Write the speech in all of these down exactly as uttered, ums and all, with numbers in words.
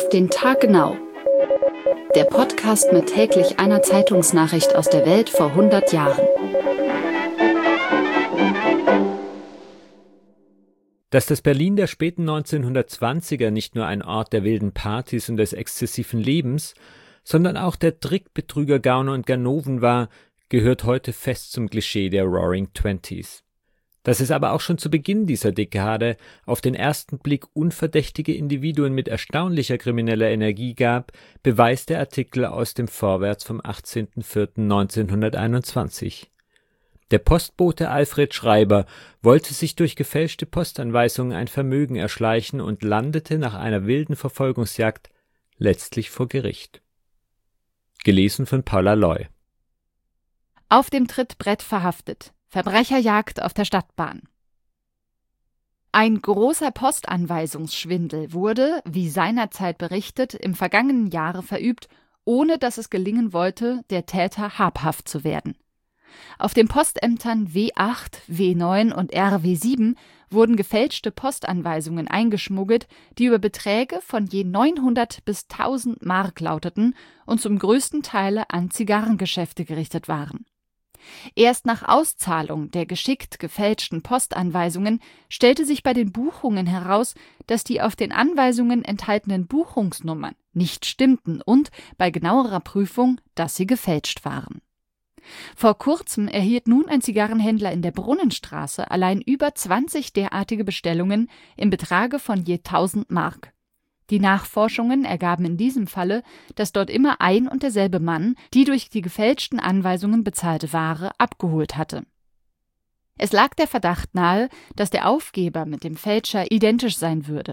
den Tag genau. Der Podcast mit täglich einer Zeitungsnachricht aus der Welt vor hundert Jahren. Dass das Berlin der späten neunzehnhundertzwanziger nicht nur ein Ort der wilden Partys und des exzessiven Lebens, sondern auch der Trickbetrüger, Gauner und Ganoven war, gehört heute fest zum Klischee der Roaring Twenties. Dass es aber auch schon zu Beginn dieser Dekade auf den ersten Blick unverdächtige Individuen mit erstaunlicher krimineller Energie gab, beweist der Artikel aus dem Vorwärts vom achtzehnten vierten neunzehnhunderteinundzwanzig. Der Postbote Alfred Schreiber wollte sich durch gefälschte Postanweisungen ein Vermögen erschleichen und landete nach einer wilden Verfolgungsjagd letztlich vor Gericht. Gelesen von Paula Loy. Auf dem Trittbrett verhaftet. Verbrecherjagd auf der Stadtbahn. Ein großer Postanweisungsschwindel wurde, wie seinerzeit berichtet, im vergangenen Jahre verübt, ohne dass es gelingen wollte, der Täter habhaft zu werden. Auf den Postämtern W acht, W neun und R W sieben wurden gefälschte Postanweisungen eingeschmuggelt, die über Beträge von je neunhundert bis tausend Mark lauteten und zum größten Teile an Zigarrengeschäfte gerichtet waren. Erst nach Auszahlung der geschickt gefälschten Postanweisungen stellte sich bei den Buchungen heraus, dass die auf den Anweisungen enthaltenen Buchungsnummern nicht stimmten und, bei genauerer Prüfung, dass sie gefälscht waren. Vor kurzem erhielt nun ein Zigarrenhändler in der Brunnenstraße allein über zwanzig derartige Bestellungen im Betrage von je tausend Mark. Die Nachforschungen ergaben in diesem Falle, dass dort immer ein und derselbe Mann die durch die gefälschten Anweisungen bezahlte Ware abgeholt hatte. Es lag der Verdacht nahe, dass der Aufgeber mit dem Fälscher identisch sein würde.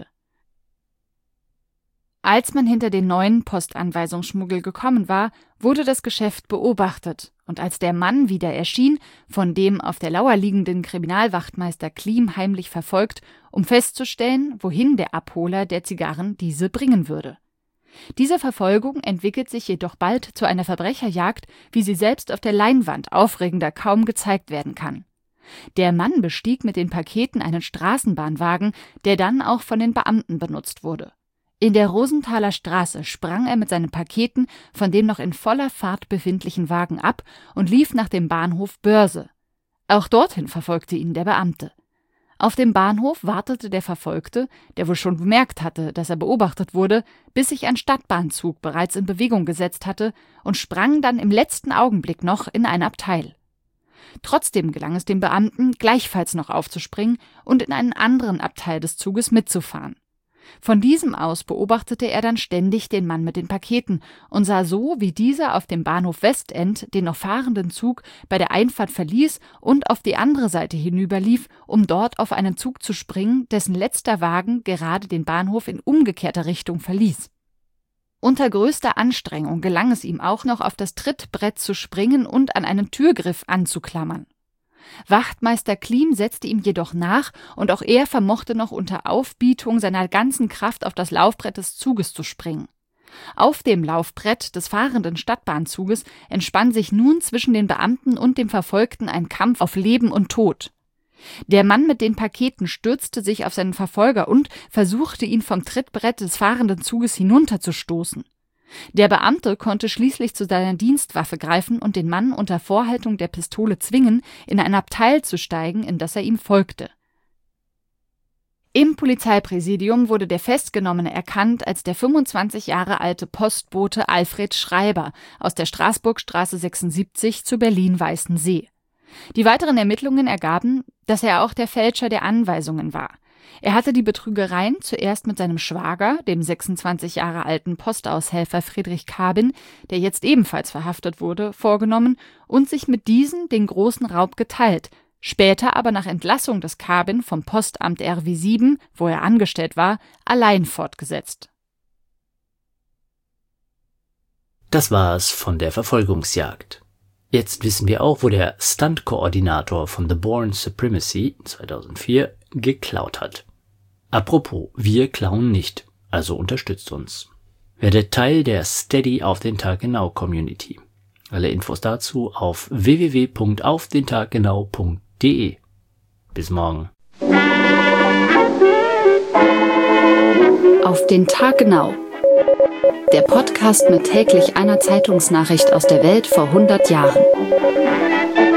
Als man hinter den neuen Postanweisungsschmuggel gekommen war, wurde das Geschäft beobachtet, und als der Mann wieder erschien, von dem auf der Lauer liegenden Kriminalwachtmeister Klim heimlich verfolgt, um festzustellen, wohin der Abholer der Zigarren diese bringen würde. Diese Verfolgung entwickelt sich jedoch bald zu einer Verbrecherjagd, wie sie selbst auf der Leinwand aufregender kaum gezeigt werden kann. Der Mann bestieg mit den Paketen einen Straßenbahnwagen, der dann auch von den Beamten benutzt wurde. In der Rosenthaler Straße sprang er mit seinen Paketen von dem noch in voller Fahrt befindlichen Wagen ab und lief nach dem Bahnhof Börse. Auch dorthin verfolgte ihn der Beamte. Auf dem Bahnhof wartete der Verfolgte, der wohl schon bemerkt hatte, dass er beobachtet wurde, bis sich ein Stadtbahnzug bereits in Bewegung gesetzt hatte und sprang dann im letzten Augenblick noch in ein Abteil. Trotzdem gelang es dem Beamten, gleichfalls noch aufzuspringen und in einen anderen Abteil des Zuges mitzufahren. Von diesem aus beobachtete er dann ständig den Mann mit den Paketen und sah so, wie dieser auf dem Bahnhof Westend den noch fahrenden Zug bei der Einfahrt verließ und auf die andere Seite hinüberlief, um dort auf einen Zug zu springen, dessen letzter Wagen gerade den Bahnhof in umgekehrter Richtung verließ. Unter größter Anstrengung gelang es ihm auch noch, auf das Trittbrett zu springen und an einen Türgriff anzuklammern. Wachtmeister Klim setzte ihm jedoch nach und auch er vermochte noch unter Aufbietung seiner ganzen Kraft auf das Laufbrett des Zuges zu springen. Auf dem Laufbrett des fahrenden Stadtbahnzuges entspann sich nun zwischen den Beamten und dem Verfolgten ein Kampf auf Leben und Tod. Der Mann mit den Paketen stürzte sich auf seinen Verfolger und versuchte, ihn vom Trittbrett des fahrenden Zuges hinunterzustoßen. Der Beamte konnte schließlich zu seiner Dienstwaffe greifen und den Mann unter Vorhaltung der Pistole zwingen, in ein Abteil zu steigen, in das er ihm folgte. Im Polizeipräsidium wurde der Festgenommene erkannt als der fünfundzwanzig Jahre alte Postbote Alfred Schreiber aus der Straßburgstraße sechsundsiebzig zu Berlin-Weißensee. Die weiteren Ermittlungen ergaben, dass er auch der Fälscher der Anweisungen war. Er hatte die Betrügereien zuerst mit seinem Schwager, dem sechsundzwanzig Jahre alten Postaushelfer Friedrich Kabin, der jetzt ebenfalls verhaftet wurde, vorgenommen und sich mit diesen den großen Raub geteilt, später aber nach Entlassung des Kabin vom Postamt R W sieben, wo er angestellt war, allein fortgesetzt. Das war's von der Verfolgungsjagd. Jetzt wissen wir auch, wo der Stunt-Koordinator von The Bourne Supremacy zweitausendvier geklaut hat. Apropos, wir klauen nicht, also unterstützt uns. Werdet Teil der Steady auf den Tag genau Community. Alle Infos dazu auf w w w punkt auf den tag genau punkt de. Bis morgen. Auf den Tag genau. Der Podcast mit täglich einer Zeitungsnachricht aus der Welt vor hundert Jahren.